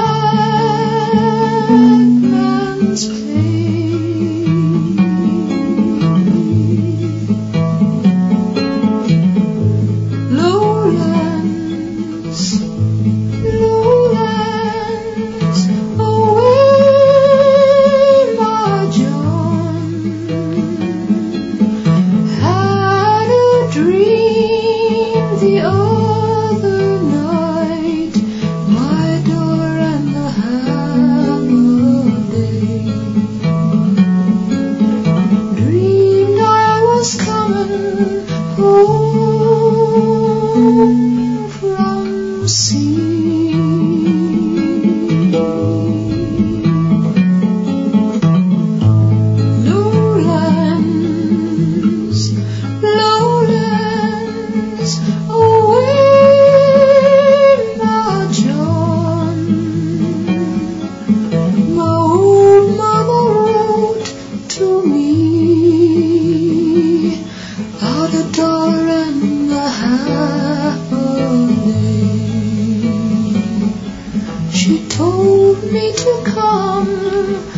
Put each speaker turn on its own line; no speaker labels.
man's play. Lowlands, lowlands, away, my John. Had a dream the other night, my door and the hammer day. Dreamed I was coming home from sea. Lowlands, lowlands, away, my John. My old mother wrote to me out the door and the holiday. She told me to come